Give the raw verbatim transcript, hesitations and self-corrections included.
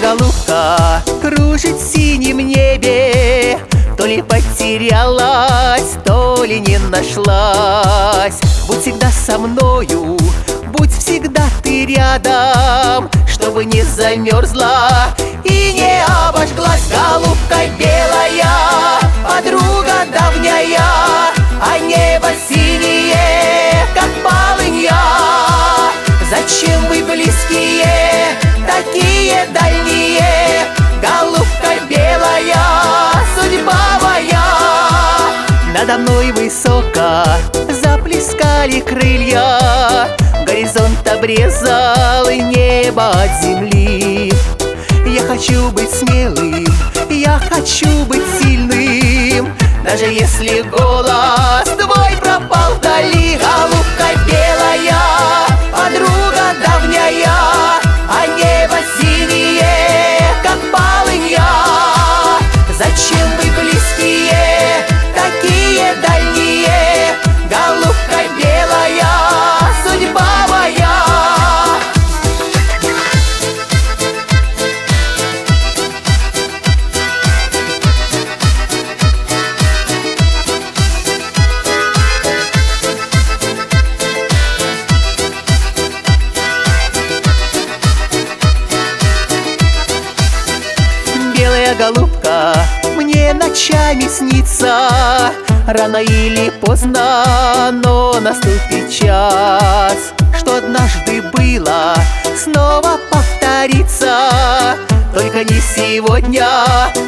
голубка кружит в синем небе, то ли потерялась, то ли не нашлась. Будь всегда со мною, будь всегда ты рядом, чтобы не замерзла и не обожглась. Голубка белая, подруга давняя, а небо синее, как полынья. Зачем вы близкие, такие дальние? Голубка белая, судьба моя. Надо мной высоко заплескали крылья, горизонт обрезал небо от земли. Я хочу быть смелым, я хочу быть сильным, даже если голос твой пропал вдали. Голубка белая, подруга давняя, а небо синее, как полынья. Зачем вы близкие, такие дальние? Голубка белая, судьба моя. Белая голубка мне ночами снится, рано или поздно, но наступит час. Что однажды было, снова повторится, только не сегодня,